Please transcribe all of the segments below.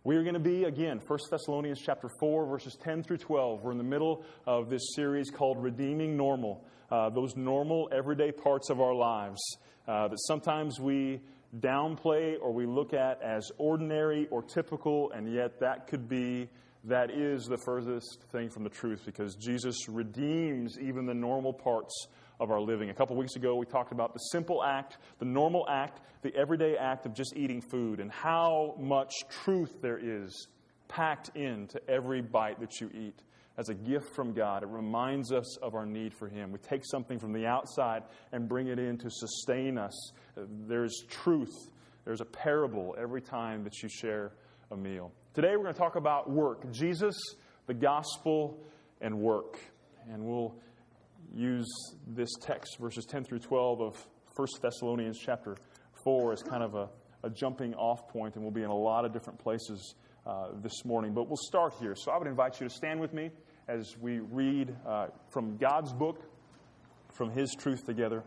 We are going to be, again, 1 Thessalonians chapter 4, verses 10 through 12. We're in the middle of this series called Redeeming Normal. Those normal, everyday parts of our lives that sometimes we downplay or we look at as ordinary or typical, and yet that is the furthest thing from the truth, because Jesus redeems even the normal parts of our living. A couple weeks ago, we talked about the simple act, the normal act, the everyday act of just eating food, and how much truth there is packed into every bite that you eat. As a gift from God, it reminds us of our need for Him. We take something from the outside and bring it in to sustain us. There's truth. There's a parable every time that you share a meal. Today we're going to talk about work. Jesus, the gospel, and work. And we'll use this text, verses 10 through 12 of 1 Thessalonians chapter 4, as kind of a jumping off point, and we'll be in a lot of different places this morning. But we'll start here. So I would invite you to stand with me as we read from God's book, from His truth together.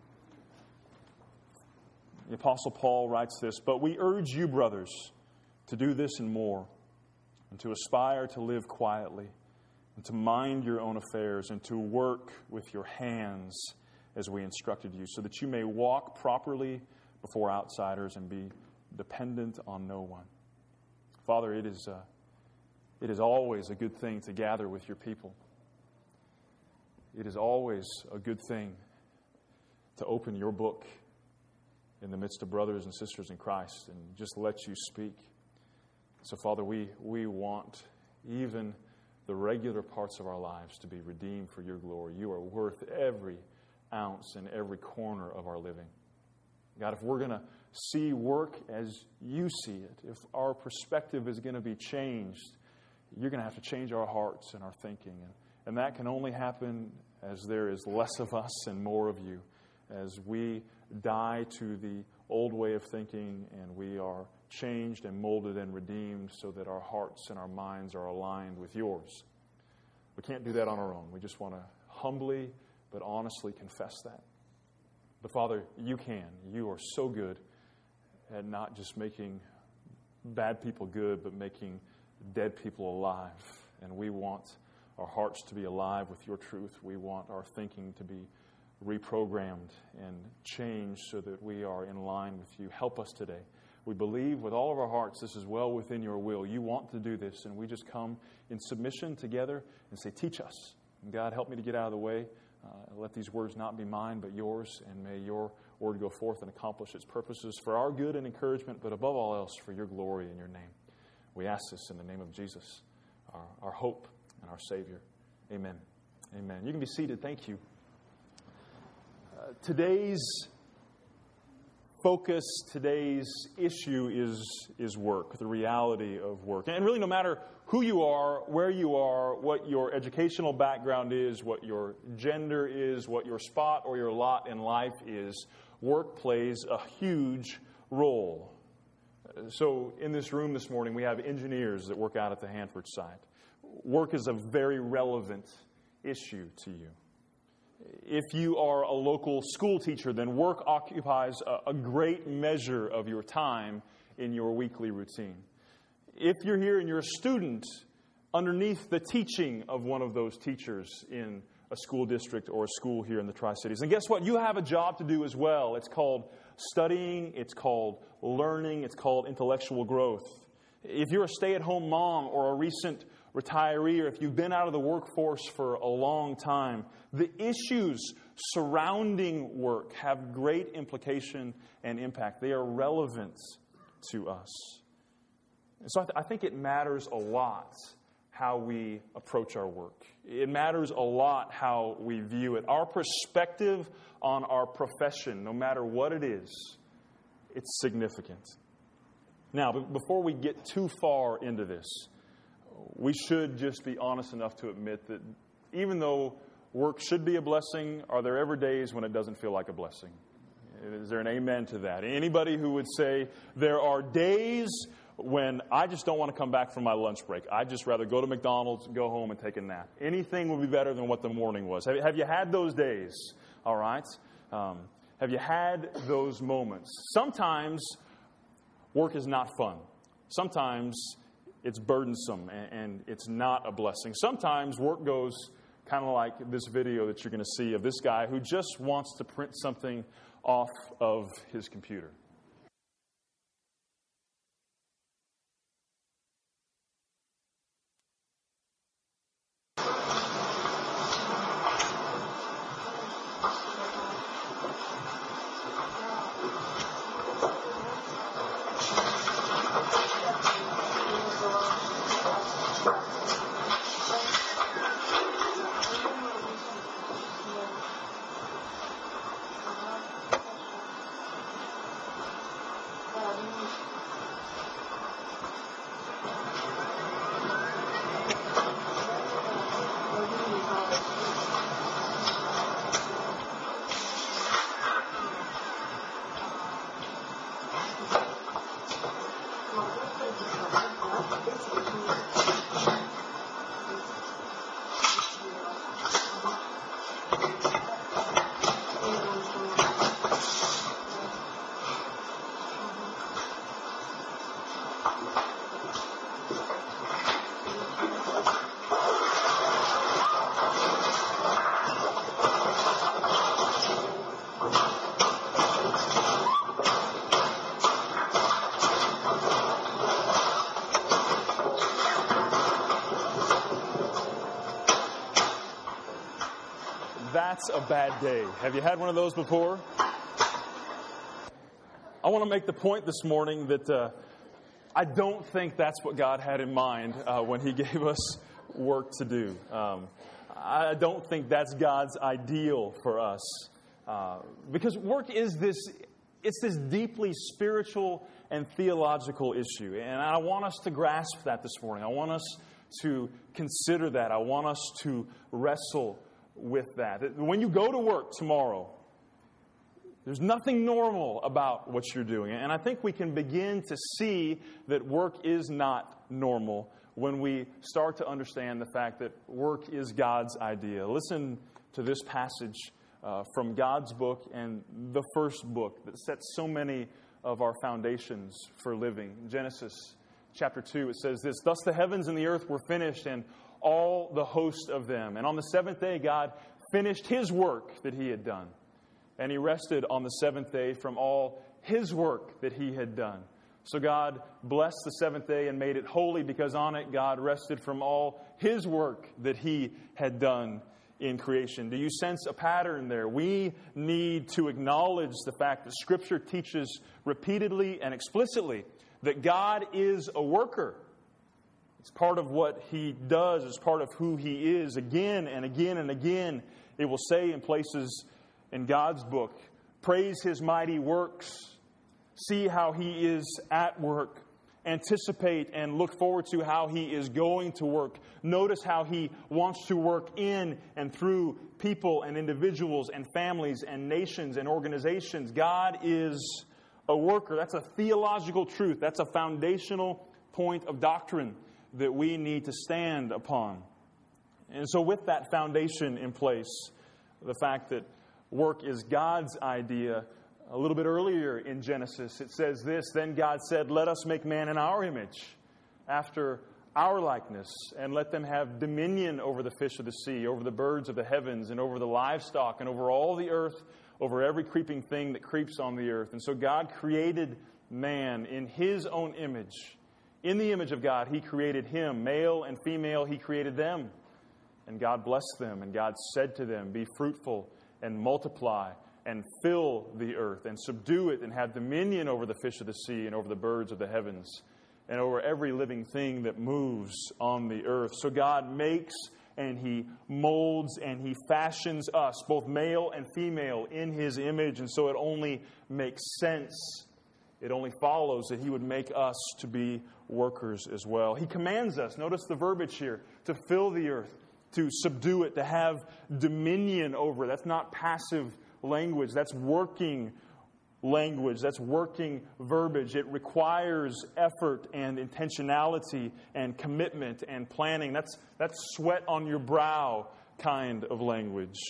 The Apostle Paul writes this: "But we urge you, brothers, to do this and more, and to aspire to live quietly, and to mind your own affairs, and to work with your hands as we instructed you, so that you may walk properly before outsiders and be dependent on no one." Father, it is always a good thing to gather with your people. It is always a good thing to open your book in the midst of brothers and sisters in Christ and just let you speak. So, Father, we want even the regular parts of our lives to be redeemed for your glory. You are worth every ounce and every corner of our living. God, if we're going to see work as you see it, if our perspective is going to be changed, you're going to have to change our hearts and our thinking. And that can only happen as there is less of us and more of you, as we die to the old way of thinking and we are changed and molded and redeemed so that our hearts and our minds are aligned with yours. We can't do that on our own. We just want to humbly but honestly confess that. But Father, you can. You are so good at not just making bad people good, but making dead people alive. And we want our hearts to be alive with your truth. We want our thinking to be reprogrammed and changed so that we are in line with you. Help us today. We believe with all of our hearts this is well within your will. You want to do this, and we just come in submission together and say, teach us. And God, help me to get out of the way. Let these words not be mine, but yours, and may your word go forth and accomplish its purposes for our good and encouragement, but above all else, for your glory and your name. We ask this in the name of Jesus, our hope and our Savior. Amen. Amen. You can be seated. Thank you. Today's focus, today's issue is work, the reality of work. And really, no matter who you are, where you are, what your educational background is, what your gender is, what your spot or your lot in life is, work plays a huge role. So in this room this morning, we have engineers that work out at the Hanford site. Work is a very relevant issue to you. If you are a local school teacher, then work occupies a great measure of your time in your weekly routine. If you're here and you're a student, underneath the teaching of one of those teachers in a school district or a school here in the Tri-Cities. And guess what? You have a job to do as well. It's called studying, it's called learning, it's called intellectual growth. If you're a stay-at-home mom or a recent retiree, or if you've been out of the workforce for a long time, the issues surrounding work have great implication and impact. They are relevant to us. And so I think it matters a lot how we approach our work. It matters a lot how we view it. Our perspective on our profession, no matter what it is, it's significant. Now, before we get too far into this, we should just be honest enough to admit that even though work should be a blessing, are there ever days when it doesn't feel like a blessing? Is there an amen to that? Anybody who would say there are days when I just don't want to come back from my lunch break. I'd just rather go to McDonald's, go home, and take a nap. Anything would be better than what the morning was. Have you had those days? All right. Have you had those moments? Sometimes work is not fun. Sometimes it's burdensome and it's not a blessing. Sometimes work goes kind of like this video that you're going to see of this guy who just wants to print something off of his computer. That's a bad day. Have you had one of those before? I want to make the point this morning that I don't think that's what God had in mind when He gave us work to do. I don't think that's God's ideal for us. Because work is this deeply spiritual and theological issue. And I want us to grasp that this morning. I want us to consider that. I want us to wrestle with that. When you go to work tomorrow, there's nothing normal about what you're doing. And I think we can begin to see that work is not normal when we start to understand the fact that work is God's idea. Listen to this passage from God's book and the first book that sets so many of our foundations for living. In Genesis chapter 2, it says this: "Thus the heavens and the earth were finished, and all the host of them. And on the seventh day, God finished His work that He had done. And He rested on the seventh day from all His work that He had done. So God blessed the seventh day and made it holy, because on it God rested from all His work that He had done in creation." Do you sense a pattern there? We need to acknowledge the fact that Scripture teaches repeatedly and explicitly that God is a worker. It's part of what He does. It's part of who He is. Again and again and again, it will say in places in God's book, praise His mighty works. See how He is at work. Anticipate and look forward to how He is going to work. Notice how He wants to work in and through people and individuals and families and nations and organizations. God is a worker. That's a theological truth. That's a foundational point of doctrine that we need to stand upon. And so with that foundation in place, the fact that work is God's idea, a little bit earlier in Genesis, it says this: "Then God said, let us make man in our image, after our likeness, and let them have dominion over the fish of the sea, over the birds of the heavens, and over the livestock, and over all the earth, over every creeping thing that creeps on the earth." And so God created man in His own image. In the image of God, He created him. Male and female, He created them. And God blessed them, and God said to them, "Be fruitful and multiply and fill the earth and subdue it and have dominion over the fish of the sea and over the birds of the heavens and over every living thing that moves on the earth." So God makes and He molds and He fashions us, both male and female, in His image. And so it only makes sense. It only follows that He would make us to be workers as well. He commands us, notice the verbiage here, to fill the earth, to subdue it, to have dominion over it. That's not passive language. That's working language. That's working verbiage. It requires effort and intentionality and commitment and planning. That's sweat on your brow kind of language.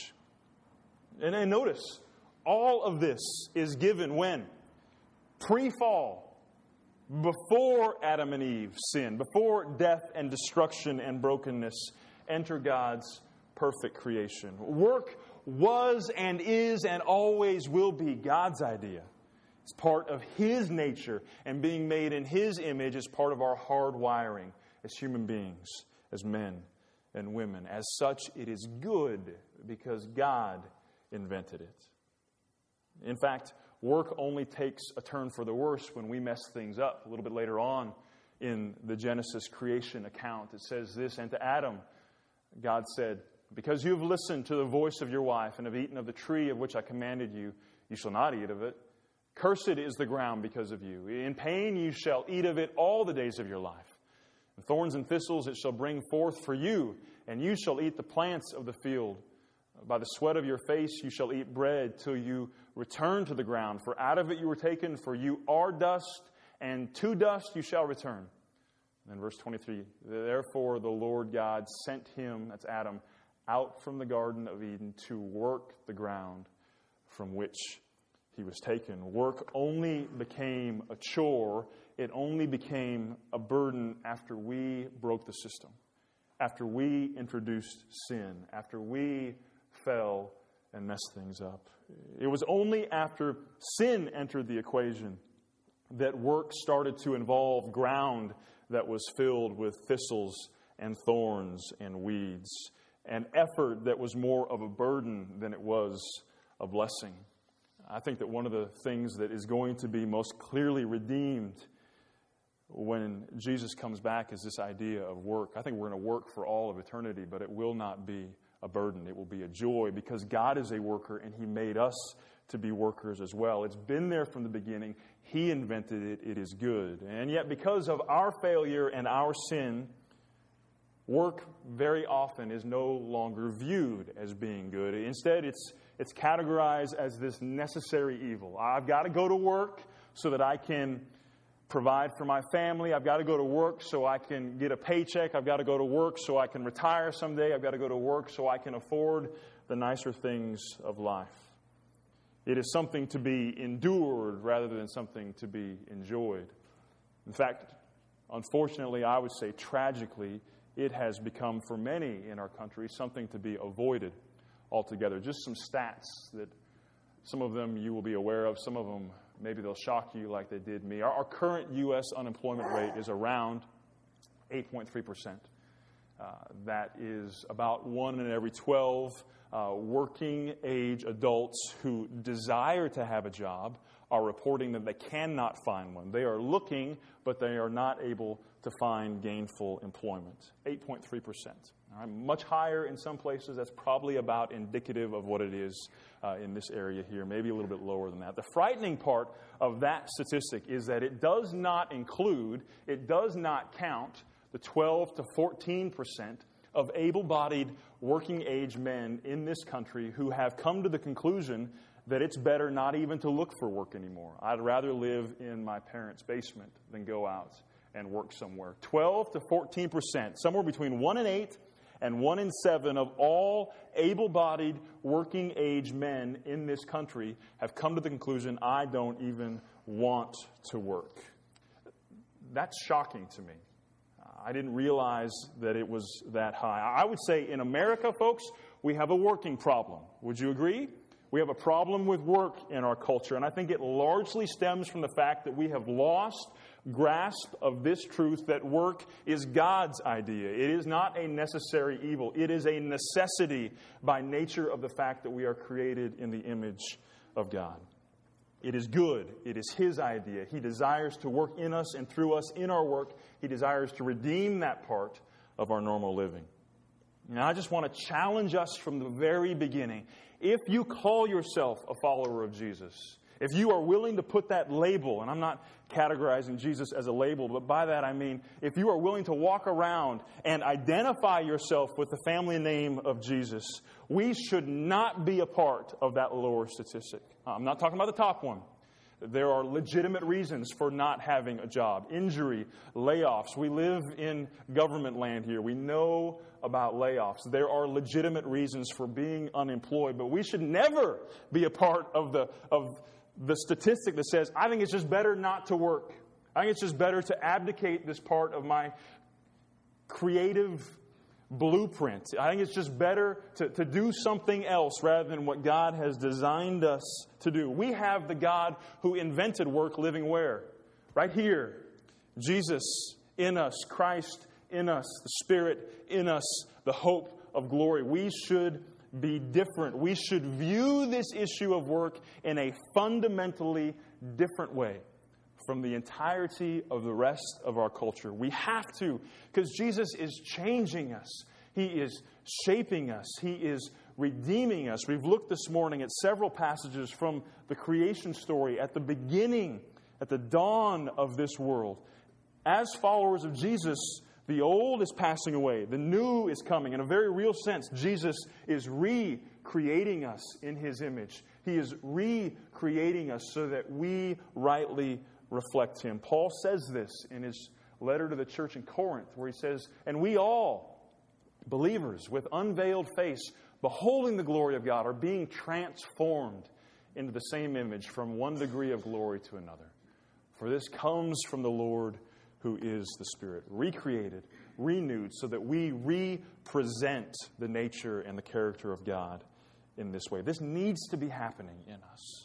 And notice, all of this is given when? Pre-fall. before Adam and Eve sinned, before death and destruction and brokenness, enter God's perfect creation. Work was and is and always will be God's idea. It's part of His nature, and being made in His image is part of our hard wiring as human beings, as men and women. As such, it is good because God invented it. In fact, work only takes a turn for the worse when we mess things up. A little bit later on in the Genesis creation account, it says this, "And to Adam, God said, because you have listened to the voice of your wife and have eaten of the tree of which I commanded you, you shall not eat of it. Cursed is the ground because of you. In pain you shall eat of it all the days of your life. And thorns and thistles it shall bring forth for you, and you shall eat the plants of the field. By the sweat of your face you shall eat bread till you return to the ground. For out of it you were taken, for you are dust, and to dust you shall return." And then verse 23, "Therefore the Lord God sent him," that's Adam, "out from the Garden of Eden to work the ground from which he was taken." Work only became a chore. It only became a burden after we broke the system, after we introduced sin, after we fell and messed things up. It was only after sin entered the equation that work started to involve ground that was filled with thistles and thorns and weeds, and effort that was more of a burden than it was a blessing. I think that one of the things that is going to be most clearly redeemed when Jesus comes back is this idea of work. I think we're going to work for all of eternity, but it will not be a burden. It will be a joy because God is a worker and He made us to be workers as well. It's been there from the beginning. He invented it. It is good. And yet because of our failure and our sin, work very often is no longer viewed as being good. Instead, it's categorized as this necessary evil. I've got to go to work so that I can provide for my family. I've got to go to work so I can get a paycheck. I've got to go to work so I can retire someday. I've got to go to work so I can afford the nicer things of life. It is something to be endured rather than something to be enjoyed. In fact, unfortunately, I would say tragically, it has become for many in our country something to be avoided altogether. Just some stats that some of them you will be aware of, some of them maybe they'll shock you like they did me. Our current U.S. unemployment rate is around 8.3%. That is about 1 in every 12 working age adults who desire to have a job are reporting that they cannot find one. They are looking, but they are not able to find gainful employment. 8.3%. Much higher in some places. That's probably about indicative of what it is in this area here, maybe a little bit lower than that. The frightening part of that statistic is that it does not include, it does not count the 12 to 14% of able-bodied working-age men in this country who have come to the conclusion that it's better not even to look for work anymore. I'd rather live in my parents' basement than go out and work somewhere. 12 to 14%, somewhere between 1 in 8 and 1 in 7 of all able-bodied working-age men in this country have come to the conclusion, I don't even want to work. That's shocking to me. I didn't realize that it was that high. I would say in America, folks, we have a working problem. Would you agree? We have a problem with work in our culture, and I think it largely stems from the fact that we have lost grasp of this truth that work is God's idea. It is not a necessary evil. It is a necessity by nature of the fact that we are created in the image of God. It is good. It is His idea. He desires to work in us and through us in our work. He desires to redeem that part of our normal living. Now, I just want to challenge us from the very beginning. If you call yourself a follower of Jesus, if you are willing to put that label, and I'm not categorizing Jesus as a label, but by that I mean if you are willing to walk around and identify yourself with the family name of Jesus, we should not be a part of that lower statistic. I'm not talking about the top one. There are legitimate reasons for not having a job. Injury, layoffs. We live in government land here. We know about layoffs. There are legitimate reasons for being unemployed, but we should never be a part of the statistic that says, I think it's just better not to work. I think it's just better to abdicate this part of my creative blueprint. I think it's just better to do something else rather than what God has designed us to do. We have the God who invented work living where? Right here. Jesus in us, Christ in us, the Spirit in us, the hope of glory. We should be different. We should view this issue of work in a fundamentally different way from the entirety of the rest of our culture. We have to, because Jesus is changing us. He is shaping us. He is redeeming us. We've looked this morning at several passages from the creation story at the beginning, at the dawn of this world. As followers of Jesus, the old is passing away. The new is coming. In a very real sense, Jesus is recreating us in His image. He is recreating us so that we rightly reflect Him. Paul says this in his letter to the church in Corinth, where he says, "And we all, believers, with unveiled face, beholding the glory of God, are being transformed into the same image from one degree of glory to another. For this comes from the Lord who is the Spirit," recreated, renewed, so that we represent the nature and the character of God in this way. This needs to be happening in us.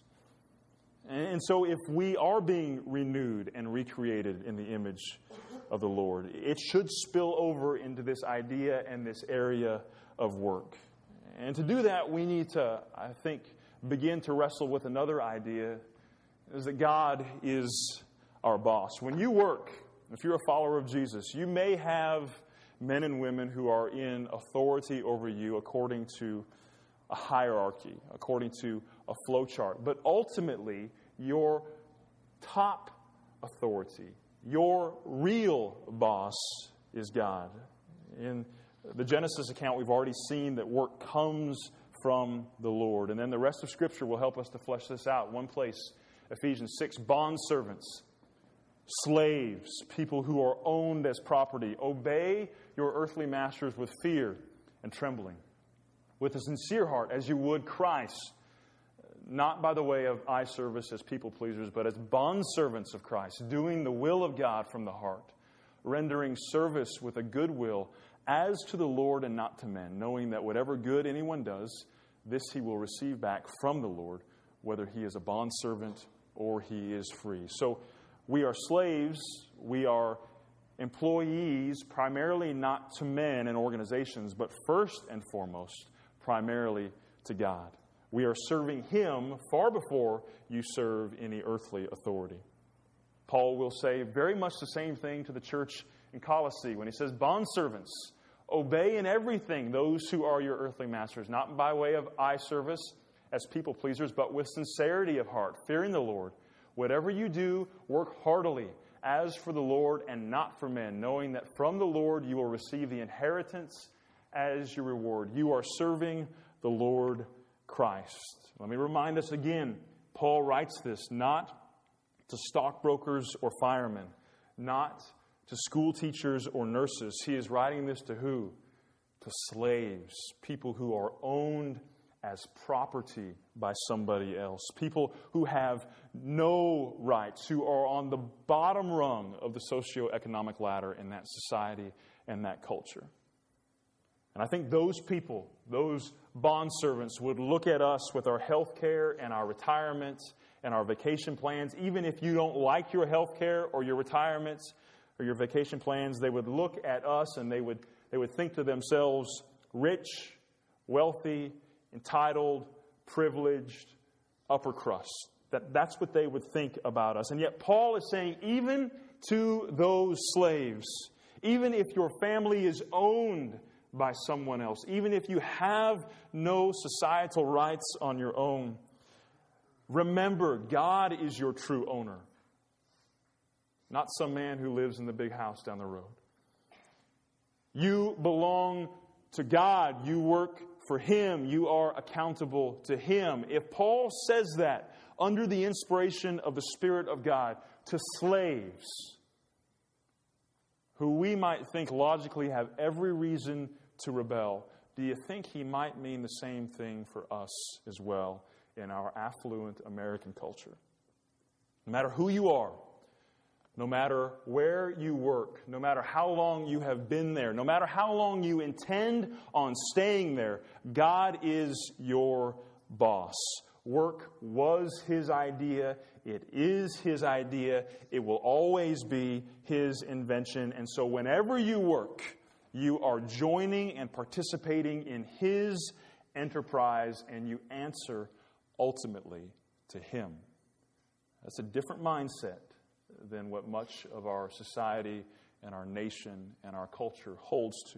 And so if we are being renewed and recreated in the image of the Lord, it should spill over into this idea and this area of work. And to do that, we need to, I think, begin to wrestle with another idea, is that God is our boss. When you work, if you're a follower of Jesus, you may have men and women who are in authority over you according to a hierarchy, according to a flow chart. But ultimately, your top authority, your real boss is God. In the Genesis account, we've already seen that work comes from the Lord. And then the rest of Scripture will help us to flesh this out. One place, Ephesians 6, bondservants, slaves, people who are owned as property, obey your earthly masters with fear and trembling, with a sincere heart, as you would Christ, not by the way of eye service as people pleasers, but as bondservants of Christ, doing the will of God from the heart, rendering service with a good will as to the Lord and not to men, knowing that whatever good anyone does, this he will receive back from the Lord, whether he is a bondservant or he is free. So we are slaves, we are employees, primarily not to men and organizations, but first and foremost, primarily to God. We are serving Him far before you serve any earthly authority. Paul will say very much the same thing to the church in Colossae when he says, bondservants, obey in everything those who are your earthly masters, not by way of eye service as people pleasers, but with sincerity of heart, fearing the Lord. Whatever you do, work heartily, as for the Lord and not for men, knowing that from the Lord you will receive the inheritance as your reward. You are serving the Lord Christ. Let me remind us again, Paul writes this not to stockbrokers or firemen, not to school teachers or nurses. He is writing this to who? To slaves, people who are owned as property by somebody else, people who have no rights, who are on the bottom rung of the socioeconomic ladder in that society and that culture. And I think those people, those bondservants, would look at us with our health care and our retirement and our vacation plans. Even if you don't like your health care or your retirements or your vacation plans, they would look at us and they would think to themselves, rich, wealthy, entitled, privileged, upper crust. That's what they would think about us. And yet Paul is saying, even to those slaves, even if your family is owned by someone else, even if you have no societal rights on your own, remember, God is your true owner, not some man who lives in the big house down the road. You belong to God. You work for Him. You are accountable to Him. If Paul says that under the inspiration of the Spirit of God to slaves who we might think logically have every reason to rebel, do you think he might mean the same thing for us as well in our affluent American culture? No matter who you are, no matter where you work, no matter how long you have been there, no matter how long you intend on staying there, God is your boss. Work was His idea. It is His idea. It will always be His invention. And so whenever you work, you are joining and participating in His enterprise, and you answer ultimately to Him. That's a different mindset than what much of our society and our nation and our culture holds to.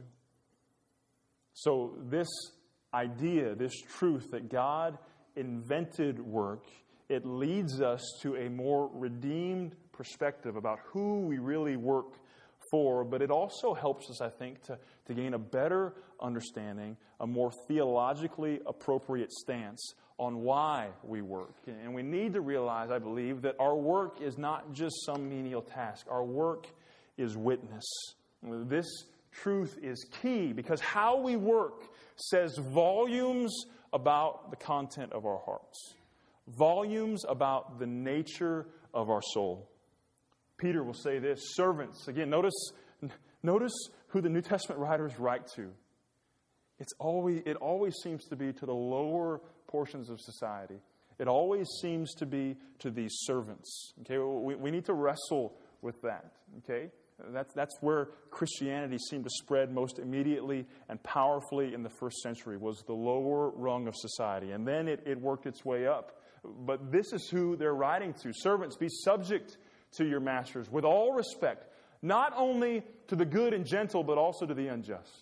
So this idea, this truth that God invented work, it leads us to a more redeemed perspective about who we really work for, but it also helps us, I think, to gain a better understanding, a more theologically appropriate stance on why we work. And we need to realize, I believe, that our work is not just some menial task. Our work is witness. This truth is key because how we work says volumes about the content of our hearts, volumes about the nature of our soul. Peter will say this, servants. Again, notice who the New Testament writers write to. It always seems to be to the lower portions of society. It always seems to be to these servants. Okay, we need to wrestle with that. Okay, that's where Christianity seemed to spread most immediately and powerfully in the first century, was the lower rung of society, and then it worked its way up. But this is who they're writing to: servants, be subject to your masters with all respect, not only to the good and gentle, but also to the unjust.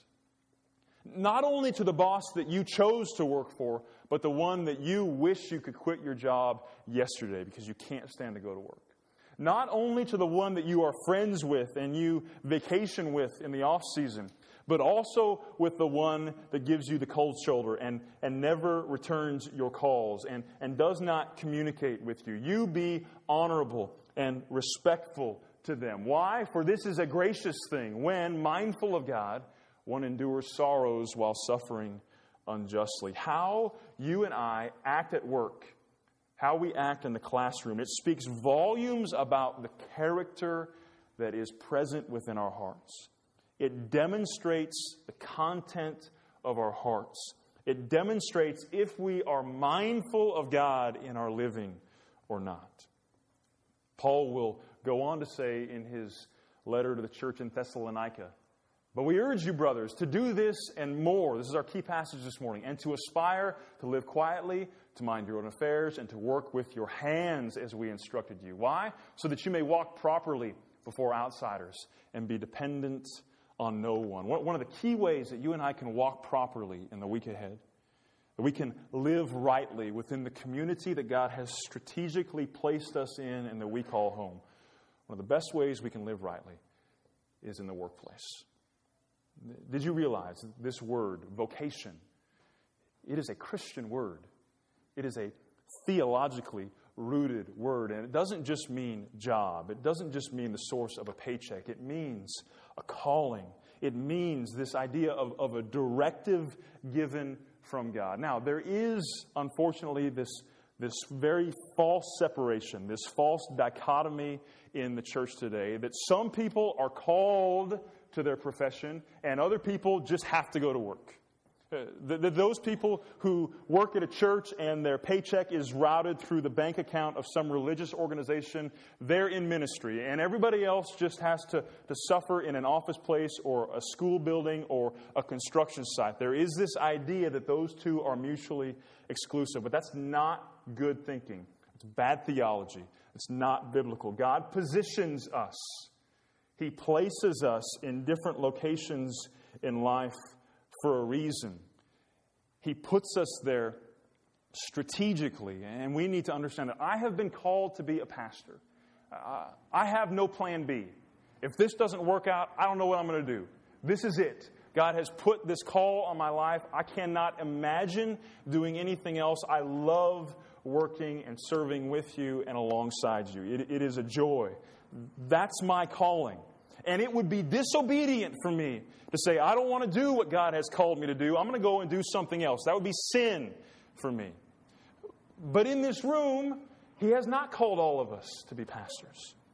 Not only to the boss that you chose to work for, but the one that you wish you could quit your job yesterday because you can't stand to go to work. Not only to the one that you are friends with and you vacation with in the off season, but also with the one that gives you the cold shoulder and never returns your calls and does not communicate with you. You be honorable and respectful to them. Why? For this is a gracious thing when, mindful of God, one endures sorrows while suffering unjustly. How you and I act at work, how we act in the classroom, it speaks volumes about the character that is present within our hearts. It demonstrates the content of our hearts. It demonstrates if we are mindful of God in our living or not. Paul will go on to say in his letter to the church in Thessalonica, but we urge you, brothers, to do this and more. This is our key passage this morning. And to aspire to live quietly, to mind your own affairs, and to work with your hands as we instructed you. Why? So that you may walk properly before outsiders and be dependent on no one. One of the key ways that you and I can walk properly in the week ahead, that we can live rightly within the community that God has strategically placed us in and that we call home. One of the best ways we can live rightly is in the workplace. Did you realize this word, vocation, it is a Christian word. It is a theologically rooted word. And it doesn't just mean job. It doesn't just mean the source of a paycheck. It means a calling. It means this idea of a directive given from God. Now, there is, unfortunately, this very false separation, this false dichotomy in the church today, that some people are called to their profession and other people just have to go to work. Those people who work at a church and their paycheck is routed through the bank account of some religious organization, they're in ministry. And everybody else just has to suffer in an office place or a school building or a construction site. There is this idea that those two are mutually exclusive, but that's not good thinking. It's bad theology. It's not biblical. God positions us. He places us in different locations in life for a reason. He puts us there strategically, and we need to understand that I have been called to be a pastor. I have no plan B. If this doesn't work out, I don't know what I'm going to do. This is it. God has put this call on my life. I cannot imagine doing anything else. I love working and serving with you and alongside you. It is a joy. That's my calling. And it would be disobedient for me to say, I don't want to do what God has called me to do. I'm going to go and do something else. That would be sin for me. But in this room, He has not called all of us to be pastors.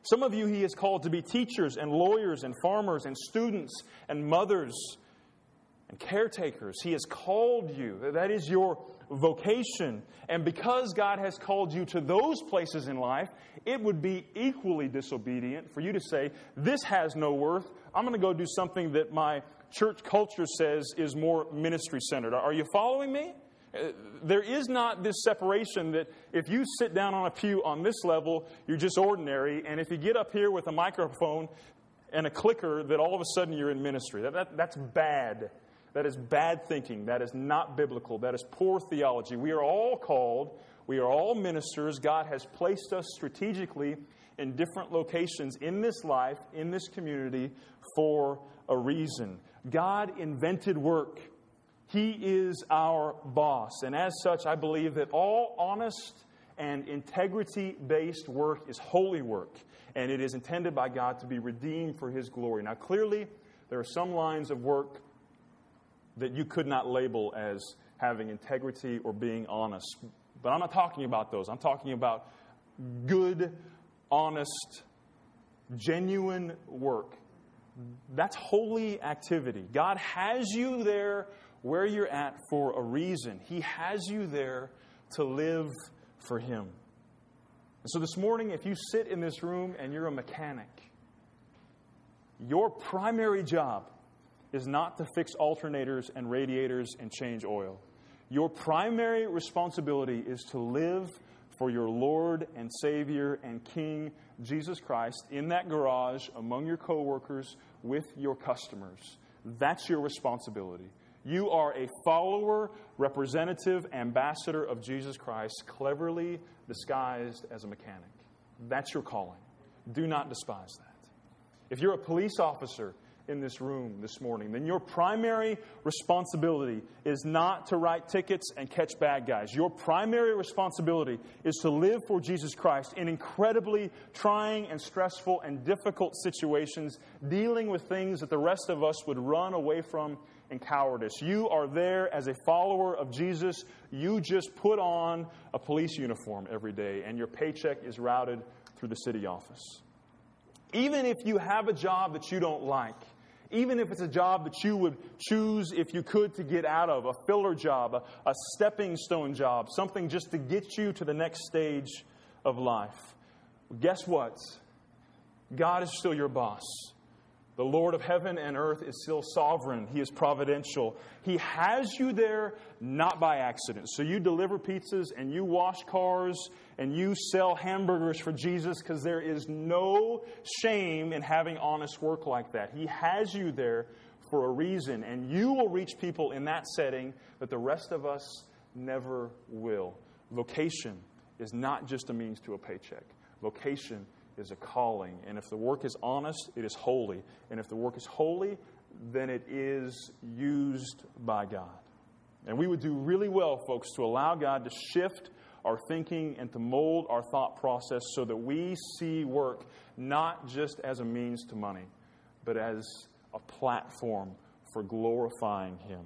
Some of you He has called to be teachers and lawyers and farmers and students and mothers and caretakers. He has called you. That is your vocation. And because God has called you to those places in life, it would be equally disobedient for you to say, this has no worth. I'm going to go do something that my church culture says is more ministry-centered. Are you following me? There is not this separation that if you sit down on a pew on this level, you're just ordinary. And if you get up here with a microphone and a clicker, that all of a sudden you're in ministry. That's bad. That is bad thinking. That is not biblical. That is poor theology. We are all called. We are all ministers. God has placed us strategically in different locations in this life, in this community, for a reason. God invented work. He is our boss. And as such, I believe that all honest and integrity-based work is holy work. And it is intended by God to be redeemed for His glory. Now, clearly, there are some lines of work that you could not label as having integrity or being honest. But I'm not talking about those. I'm talking about good, honest, genuine work. That's holy activity. God has you there where you're at for a reason. He has you there to live for Him. And so this morning, if you sit in this room and you're a mechanic, your primary job is not to fix alternators and radiators and change oil. Your primary responsibility is to live for your Lord and Savior and King, Jesus Christ, in that garage, among your coworkers, with your customers. That's your responsibility. You are a follower, representative, ambassador of Jesus Christ, cleverly disguised as a mechanic. That's your calling. Do not despise that. If you're a police officer in this room this morning, then your primary responsibility is not to write tickets and catch bad guys. Your primary responsibility is to live for Jesus Christ in incredibly trying and stressful and difficult situations, dealing with things that the rest of us would run away from in cowardice. You are there as a follower of Jesus. You just put on a police uniform every day, and your paycheck is routed through the city office. Even if you have a job that you don't like, even if it's a job that you would choose if you could to get out of, a filler job, a stepping stone job, something just to get you to the next stage of life. Guess what? God is still your boss. The Lord of heaven and earth is still sovereign. He is providential. He has you there not by accident. So you deliver pizzas and you wash cars and you sell hamburgers for Jesus because there is no shame in having honest work like that. He has you there for a reason, and you will reach people in that setting that the rest of us never will. Vocation is not just a means to a paycheck. Vocation is a calling. And if the work is honest, it is holy. And if the work is holy, then it is used by God. And we would do really well, folks, to allow God to shift our thinking and to mold our thought process so that we see work not just as a means to money, but as a platform for glorifying Him.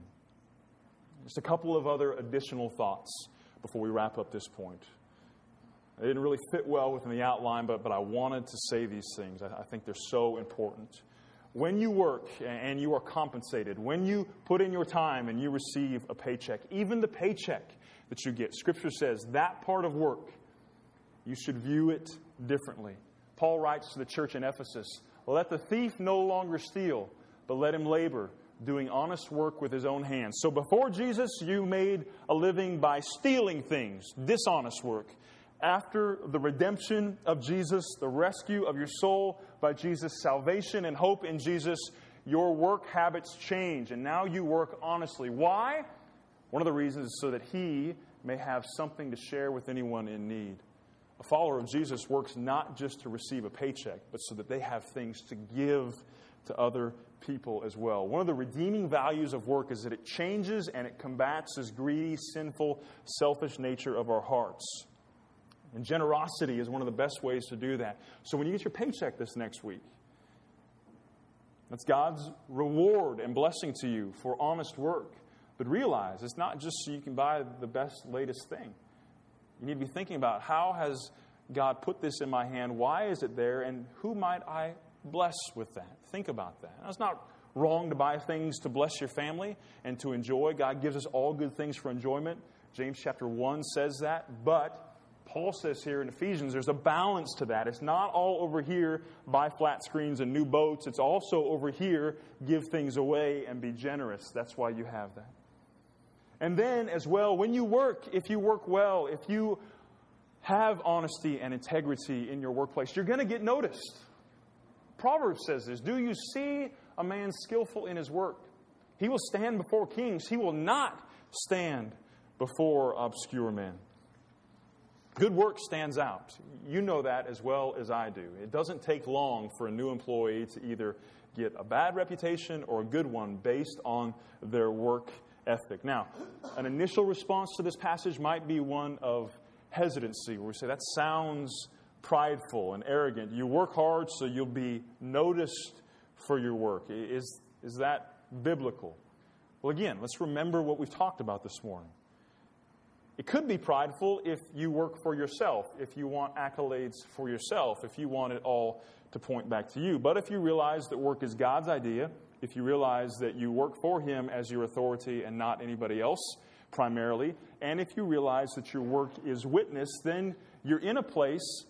Just a couple of other additional thoughts before we wrap up this point. It didn't really fit well within the outline, but I wanted to say these things. I think they're so important. When you work and you are compensated, when you put in your time and you receive a paycheck, even the paycheck that you get, Scripture says that part of work, you should view it differently. Paul writes to the church in Ephesus, "Let the thief no longer steal, but let him labor, doing honest work with his own hands." So before Jesus, you made a living by stealing things, dishonest work. After the redemption of Jesus, the rescue of your soul by Jesus, salvation and hope in Jesus, your work habits change, and now you work honestly. Why? One of the reasons is so that He may have something to share with anyone in need. A follower of Jesus works not just to receive a paycheck, but so that they have things to give to other people as well. One of the redeeming values of work is that it changes and it combats this greedy, sinful, selfish nature of our hearts. And generosity is one of the best ways to do that. So when you get your paycheck this next week, that's God's reward and blessing to you for honest work. But realize it's not just so you can buy the best, latest thing. You need to be thinking about how has God put this in my hand? Why is it there? And who might I bless with that? Think about that. Now, it's not wrong to buy things to bless your family and to enjoy. God gives us all good things for enjoyment. James chapter 1 says that. But Paul says here in Ephesians, there's a balance to that. It's not all over here, buy flat screens and new boats. It's also over here, give things away and be generous. That's why you have that. And then as well, when you work, if you work well, if you have honesty and integrity in your workplace, you're going to get noticed. Proverbs says this, do you see a man skillful in his work? He will stand before kings. He will not stand before obscure men. Good work stands out. You know that as well as I do. It doesn't take long for a new employee to either get a bad reputation or a good one based on their work ethic. Now, an initial response to this passage might be one of hesitancy, where we say, that sounds prideful and arrogant. You work hard so you'll be noticed for your work. Is that biblical? Well, again, let's remember what we've talked about this morning. It could be prideful if you work for yourself, if you want accolades for yourself, if you want it all to point back to you. But if you realize that work is God's idea, if you realize that you work for Him as your authority and not anybody else primarily, and if you realize that your work is witness, then you're in a place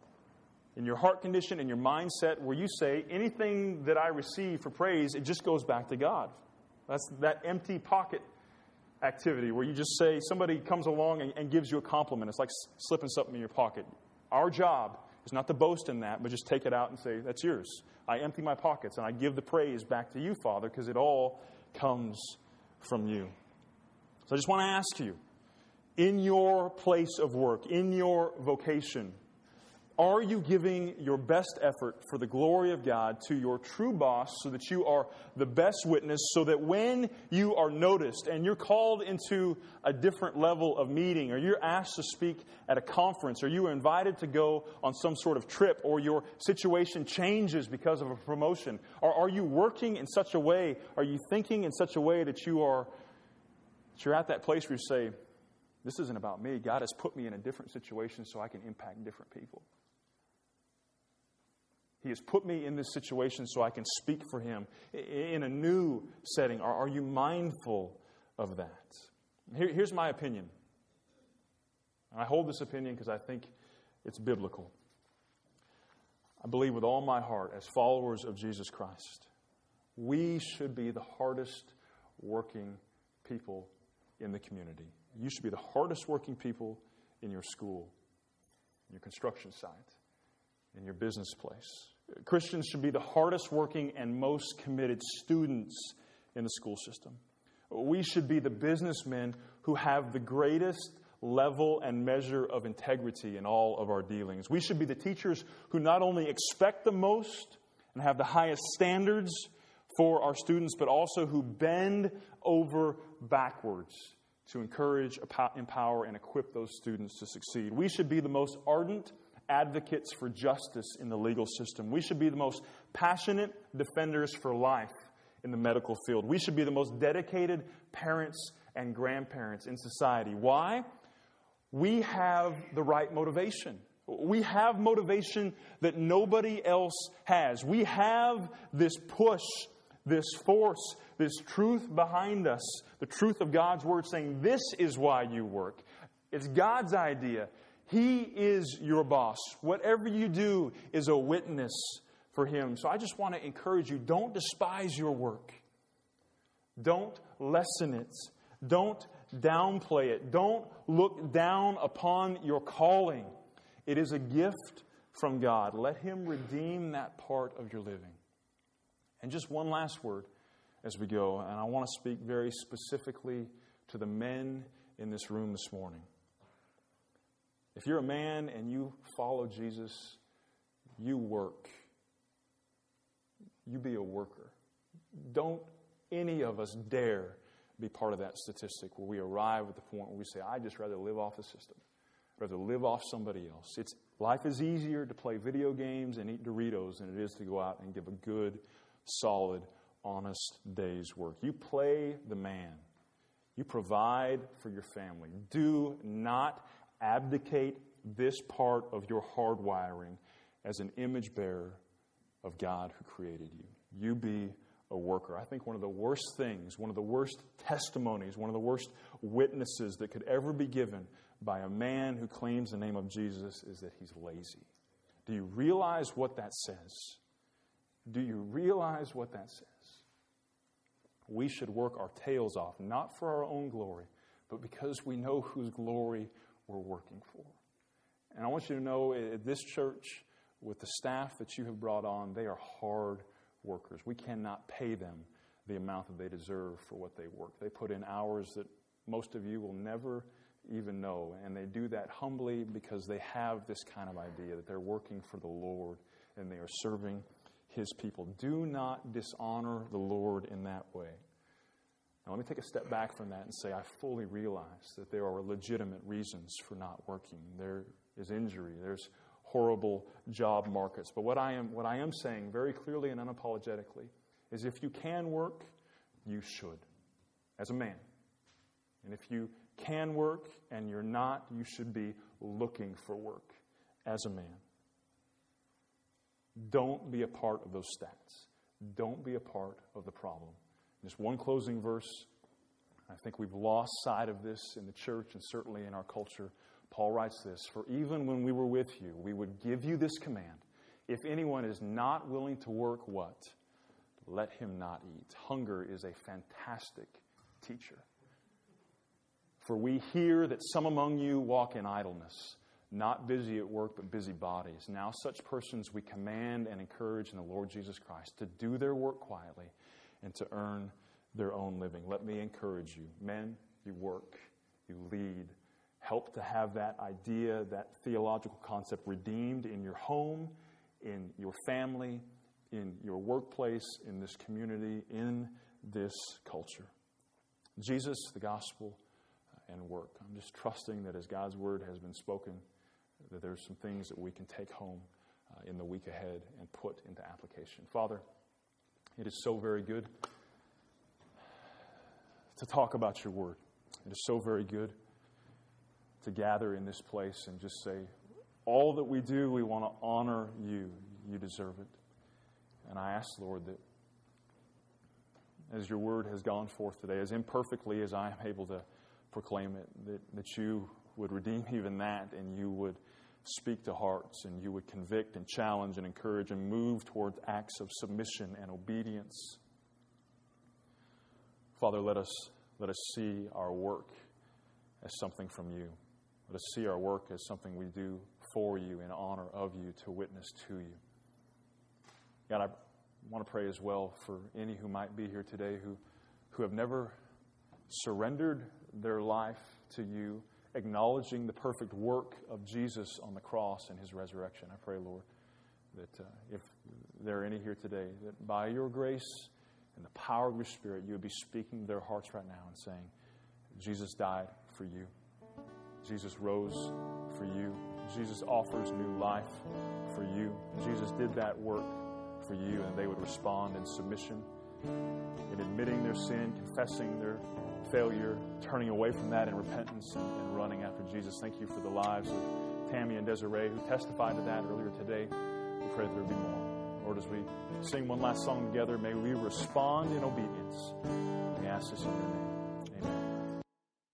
in your heart condition, in your mindset, where you say, anything that I receive for praise, it just goes back to God. That's that empty pocket activity where you just say, somebody comes along and gives you a compliment. It's like slipping something in your pocket. Our job is not to boast in that, but just take it out and say, that's yours. I empty my pockets and I give the praise back to you, Father, because it all comes from you. So I just want to ask you, in your place of work, in your vocation, are you giving your best effort for the glory of God to your true boss so that you are the best witness, so that when you are noticed and you're called into a different level of meeting, or you're asked to speak at a conference, or you are invited to go on some sort of trip, or your situation changes because of a promotion, or are you working in such a way, are you thinking in such a way that you're at that place where you say, this isn't about me. God has put me in a different situation so I can impact different people. He has put me in this situation so I can speak for Him in a new setting. Are you mindful of that? Here's my opinion. And I hold this opinion because I think it's biblical. I believe with all my heart, as followers of Jesus Christ, we should be the hardest working people in the community. You should be the hardest working people in your school, in your construction site, in your business place. Christians should be the hardest working and most committed students in the school system. We should be the businessmen who have the greatest level and measure of integrity in all of our dealings. We should be the teachers who not only expect the most and have the highest standards for our students, but also who bend over backwards to encourage, empower, and equip those students to succeed. We should be the most ardent advocates for justice in the legal system. We should be the most passionate defenders for life in the medical field. We should be the most dedicated parents and grandparents in society. Why? We have the right motivation. We have motivation that nobody else has. We have this push, this force, this truth behind us, the truth of God's Word saying, this is why you work. It's God's idea. He is your boss. Whatever you do is a witness for Him. So I just want to encourage you, don't despise your work. Don't lessen it. Don't downplay it. Don't look down upon your calling. It is a gift from God. Let Him redeem that part of your living. And just one last word as we go, and I want to speak very specifically to the men in this room this morning. If you're a man and you follow Jesus, you work. You be a worker. Don't any of us dare be part of that statistic where we arrive at the point where we say, I'd just rather live off the system. I'd rather live off somebody else. Life is easier to play video games and eat Doritos than it is to go out and give a good, solid, honest day's work. You play the man. You provide for your family. Do not abdicate this part of your hardwiring as an image bearer of God who created you. You be a worker. I think one of the worst things, one of the worst testimonies, one of the worst witnesses that could ever be given by a man who claims the name of Jesus is that he's lazy. Do you realize what that says? Do you realize what that says? We should work our tails off, not for our own glory, but because we know whose glory we're working for. And I want you to know, at this church, with the staff that you have brought on, they are hard workers. We cannot pay them the amount that they deserve for what they work. They put in hours that most of you will never even know, and they do that humbly because they have this kind of idea that they're working for the Lord and they are serving His people. Do not dishonor the Lord in that way. Now, let me take a step back from that and say I fully realize that there are legitimate reasons for not working. There is injury. There's horrible job markets. But what I am saying very clearly and unapologetically is if you can work, you should, as a man. And if you can work and you're not, you should be looking for work as a man. Don't be a part of those stats. Don't be a part of the problem. Just one closing verse. I think we've lost sight of this in the church and certainly in our culture. Paul writes this, "For even when we were with you, we would give you this command. If anyone is not willing to work, what? Let him not eat." Hunger is a fantastic teacher. "For we hear that some among you walk in idleness, not busy at work, but busy bodies. Now such persons we command and encourage in the Lord Jesus Christ to do their work quietly and to earn their own living." Let me encourage you. Men, you work, you lead. Help to have that idea, that theological concept redeemed in your home, in your family, in your workplace, in this community, in this culture. Jesus, the gospel, and work. I'm just trusting that as God's word has been spoken, that there's some things that we can take home in the week ahead and put into application. Father, it is so very good to talk about your word. It is so very good to gather in this place and just say, all that we do, we want to honor you. You deserve it. And I ask, Lord, that as your word has gone forth today, as imperfectly as I am able to proclaim it, that you would redeem even that, and you would speak to hearts, and you would convict and challenge and encourage and move toward acts of submission and obedience. Father, let us see our work as something from you. Let us see our work as something we do for you, in honor of you, to witness to you. God, I want to pray as well for any who might be here today who have never surrendered their life to you, acknowledging the perfect work of Jesus on the cross and his resurrection. I pray, Lord, that if there are any here today, that by your grace and the power of your Spirit, you would be speaking to their hearts right now and saying, Jesus died for you. Jesus rose for you. Jesus offers new life for you. Jesus did that work for you, and they would respond in submission, in admitting their sin, confessing their failure, turning away from that in repentance, and running after Jesus. Thank you for the lives of Tammy and Desiree who testified to that earlier today. We pray that there will be more. Lord, as we sing one last song together, may we respond in obedience. We ask this in your name.